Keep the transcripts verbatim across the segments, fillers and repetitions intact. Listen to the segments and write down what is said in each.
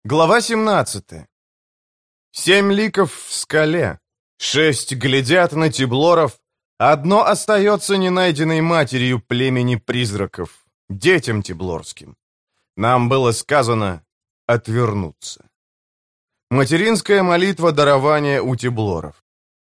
Глава семнадцатая. Семь ликов в скале, шесть глядят на Тиблоров, одно остается ненайденной матерью племени призраков, детям тиблорским. Нам было сказано отвернуться. Материнская молитва дарования у Тиблоров.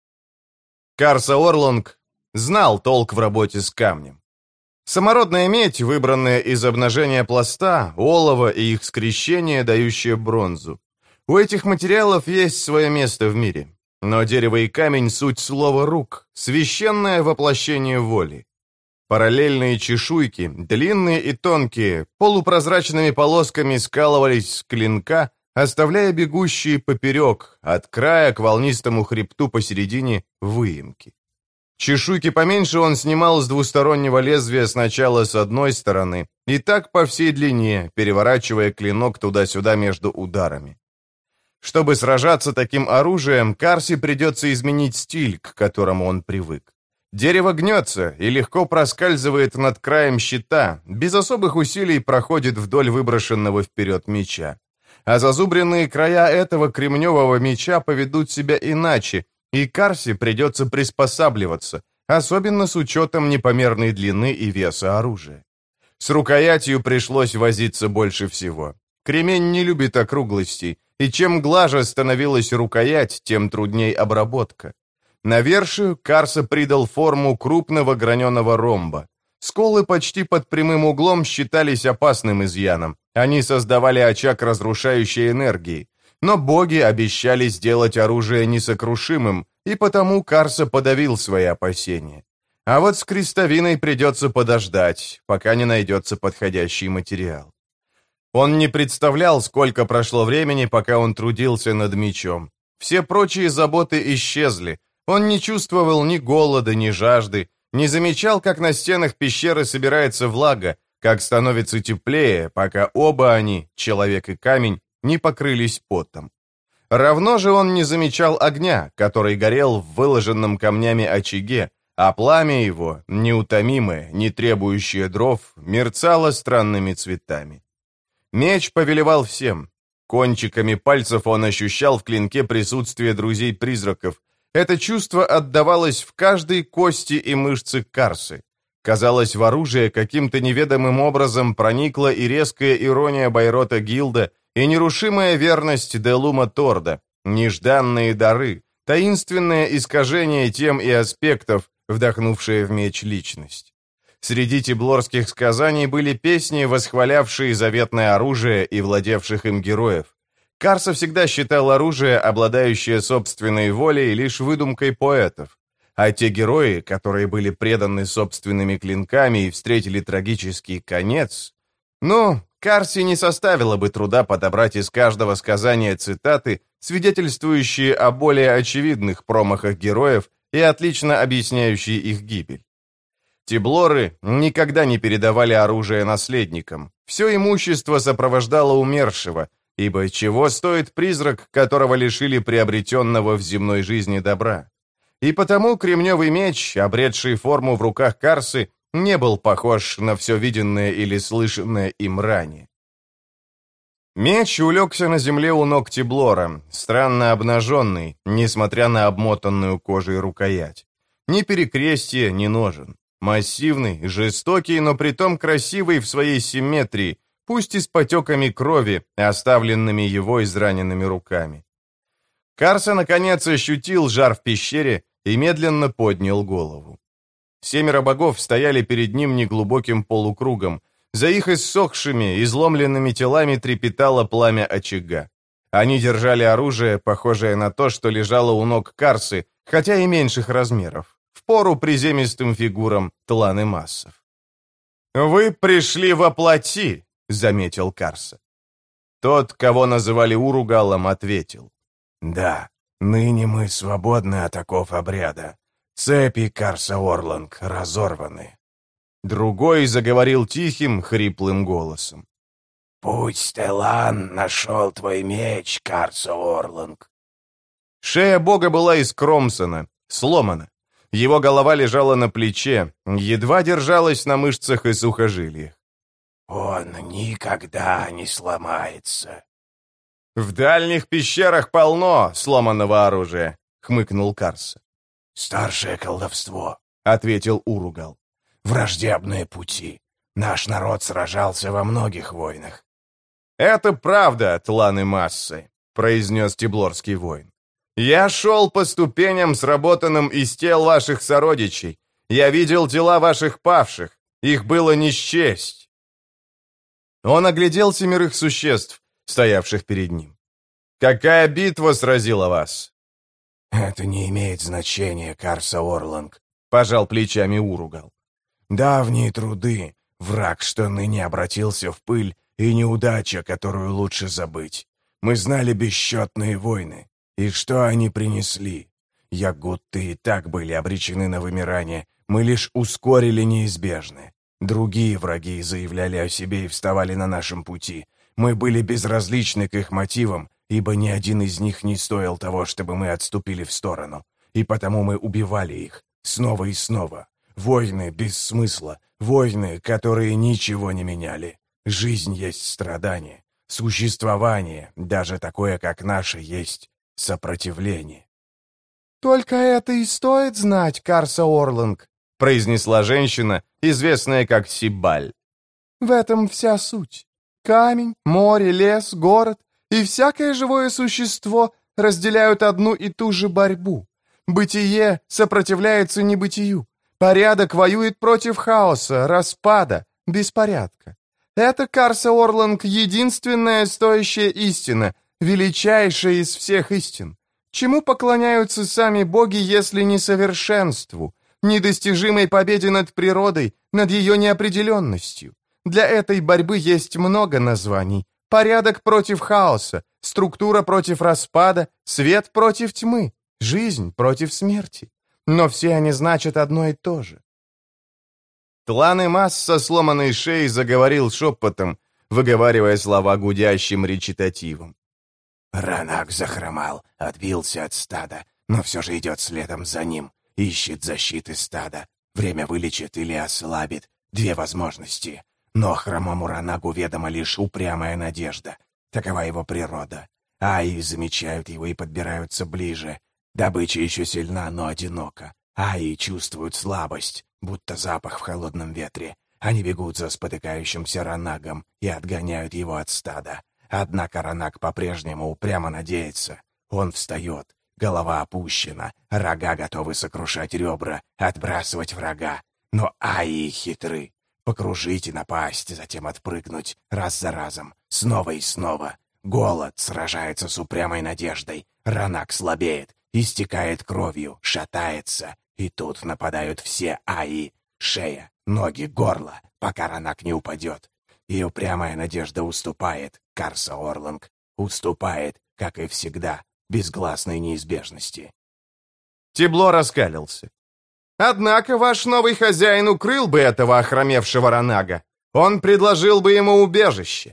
Карса Орлонг знал толк в работе с камнем. Самородная медь, выбранная из обнажения пласта, олова и их скрещение, дающее бронзу. У этих материалов есть свое место в мире. Но дерево и камень — суть слова рук, священное воплощение воли. Параллельные чешуйки, длинные и тонкие, полупрозрачными полосками скалывались с клинка, оставляя бегущие поперек, от края к волнистому хребту посередине, выемки. Чешуйки поменьше он снимал с двустороннего лезвия сначала с одной стороны, и так по всей длине, переворачивая клинок туда-сюда между ударами. Чтобы сражаться таким оружием, Карси придется изменить стиль, к которому он привык. Дерево гнется и легко проскальзывает над краем щита, без особых усилий проходит вдоль выброшенного вперед меча. А зазубренные края этого кремневого меча поведут себя иначе, и Карси придется приспосабливаться, особенно с учетом непомерной длины и веса оружия. С рукоятью пришлось возиться больше всего. Кремень не любит округлостей, и чем глаже становилась рукоять, тем трудней обработка. Навершию Карса придал форму крупного граненого ромба. Сколы почти под прямым углом считались опасным изъяном, они создавали очаг разрушающей энергии. Но боги обещали сделать оружие несокрушимым, и потому Карса подавил свои опасения. А вот с крестовиной придется подождать, пока не найдется подходящий материал. Он не представлял, сколько прошло времени, пока он трудился над мечом. Все прочие заботы исчезли. Он не чувствовал ни голода, ни жажды, не замечал, как на стенах пещеры собирается влага, как становится теплее, пока оба они, человек и камень, не покрылись потом. Равно же он не замечал огня, который горел в выложенном камнями очаге, а пламя его, неутомимое, не требующее дров, мерцало странными цветами. Меч повелевал всем. Кончиками пальцев он ощущал в клинке присутствие друзей-призраков. Это чувство отдавалось в каждой кости и мышце Карсы. Казалось, в оружие каким-то неведомым образом проникла и резкая ирония Байрота Гилда, и нерушимая верность Делума Торда, нежданные дары, таинственное искажение тем и аспектов, вдохнувшее в меч личность. Среди тиблорских сказаний были песни, восхвалявшие заветное оружие и владевших им героев. Карса всегда считал оружие, обладающее собственной волей, лишь выдумкой поэтов. А те герои, которые были преданы собственными клинками и встретили трагический конец, ну, Карси не составило бы труда подобрать из каждого сказания цитаты, свидетельствующие о более очевидных промахах героев и отлично объясняющие их гибель. Тиблоры никогда не передавали оружие наследникам. Все имущество сопровождало умершего, ибо чего стоит призрак, которого лишили приобретенного в земной жизни добра? И потому кремневый меч, обретший форму в руках Карсы, не был похож на все виденное или слышанное им ранее. Меч улегся на земле у ног Тиблора, странно обнаженный, несмотря на обмотанную кожей рукоять. Ни перекрестия, ни ножен. Массивный, жестокий, но притом красивый в своей симметрии, пусть и с потеками крови, оставленными его израненными руками. Карса, наконец, ощутил жар в пещере и медленно поднял голову. Семеро богов стояли перед ним неглубоким полукругом. За их иссохшими, изломленными телами трепетало пламя очага. Они держали оружие, похожее на то, что лежало у ног Карсы, хотя и меньших размеров, впору приземистым фигурам тланы массов. «Вы пришли во плоти», — заметил Карса. Тот, кого называли Уругалом, ответил. «Да, ныне мы свободны от оков обряда. Цепи Карса Орлонг разорваны». Другой заговорил тихим, хриплым голосом. «Пусть Телан нашел твой меч, Карса Орлонг». Шея бога была искромсана, сломана. Его голова лежала на плече, едва держалась на мышцах и сухожилиях. «Он никогда не сломается». «В дальних пещерах полно сломанного оружия», — хмыкнул Карса. «Старшее колдовство», — ответил Уругал. «Враждебные пути. Наш народ сражался во многих войнах». «Это правда, тланы массы», — произнес Тиблорский воин. «Я шел по ступеням, сработанным из тел ваших сородичей. Я видел тела ваших павших. Их было не счесть». Он оглядел семерых существ, стоявших перед ним. «Какая битва сразила вас?» «Это не имеет значения, Карса Орланг», — пожал плечами Уругал. «Давние труды, враг, что ныне обратился в пыль, и неудача, которую лучше забыть. Мы знали бесчетные войны, и что они принесли? Ягутты и так были обречены на вымирание, мы лишь ускорили неизбежное. Другие враги заявляли о себе и вставали на нашем пути. Мы были безразличны к их мотивам, ибо ни один из них не стоил того, чтобы мы отступили в сторону. И потому мы убивали их, снова и снова. Войны без смысла, войны, которые ничего не меняли. Жизнь есть страдание. Существование, даже такое, как наше, есть сопротивление. «Только это и стоит знать, Карса Орланг», — произнесла женщина, известная как Сибаль. «В этом вся суть. Камень, море, лес, город и всякое живое существо разделяют одну и ту же борьбу. Бытие сопротивляется небытию. Порядок воюет против хаоса, распада, беспорядка. Это, Карса Орланг, единственная стоящая истина, величайшая из всех истин. Чему поклоняются сами боги, если не совершенству, недостижимой победе над природой, над ее неопределенностью? Для этой борьбы есть много названий. Порядок против хаоса, структура против распада, свет против тьмы, жизнь против смерти. Но все они значат одно и то же. Тланы Масс со сломанной шеей заговорил шепотом, выговаривая слова гудящим речитативом. Ранак захромал, отбился от стада, но все же идет следом за ним, ищет защиты стада. Время вылечит или ослабит. Две возможности. Но хромому Ранагу ведома лишь упрямая надежда. Такова его природа. Аи замечают его и подбираются ближе. Добыча еще сильна, но одинока. Аи чувствуют слабость, будто запах в холодном ветре. Они бегут за спотыкающимся Ранагом и отгоняют его от стада. Однако Ранаг по-прежнему упрямо надеется. Он встает, голова опущена, рога готовы сокрушать ребра, отбрасывать врага. Но Аи хитры. Покружить и напасть, затем отпрыгнуть, раз за разом, снова и снова. Голод сражается с упрямой надеждой. Ранаг слабеет, истекает кровью, шатается. И тут нападают все Аи. Шея, ноги, горло, пока Ранаг не упадет. И упрямая надежда уступает, Карса Орланг. Уступает, как и всегда, безгласной неизбежности. Тибло раскалился. «Однако ваш новый хозяин укрыл бы этого охромевшего Ранага. Он предложил бы ему убежище».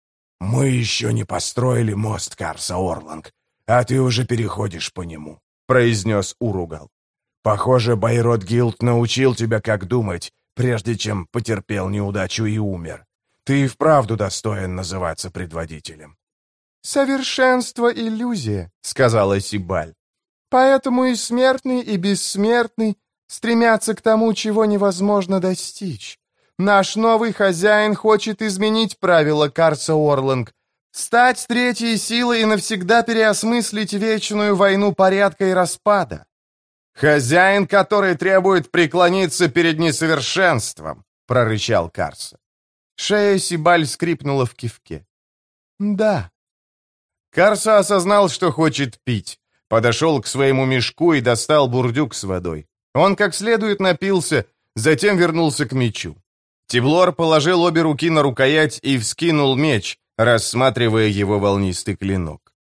«Мы еще не построили мост, Карса Орланг, а ты уже переходишь по нему», — произнес Уругал. «Похоже, Байрот Гилд научил тебя, как думать, прежде чем потерпел неудачу и умер. Ты и вправду достоин называться предводителем». «Совершенство — иллюзия», — сказала Сибаль. «Поэтому и смертный, и бессмертный стремятся к тому, чего невозможно достичь. Наш новый хозяин хочет изменить правила Карса Орланг, стать третьей силой и навсегда переосмыслить вечную войну порядка и распада. Хозяин, который требует преклониться перед несовершенством», — прорычал Карса. Шея Сибаль скрипнула в кивке. «Да». Карса осознал, что хочет пить. Подошел к своему мешку и достал бурдюк с водой. Он как следует напился, затем вернулся к мечу. Тиблор положил обе руки на рукоять и вскинул меч, рассматривая его волнистый клинок.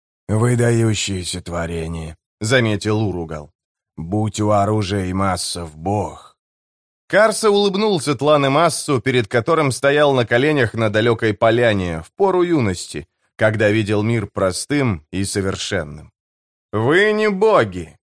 «Выдающееся творение», — заметил Уругал. «Будь у оружия и массов бог». Карса улыбнулся Тлан и Массу, перед которым стоял на коленях на далекой поляне, в пору юности, когда видел мир простым и совершенным. «Вы не боги»,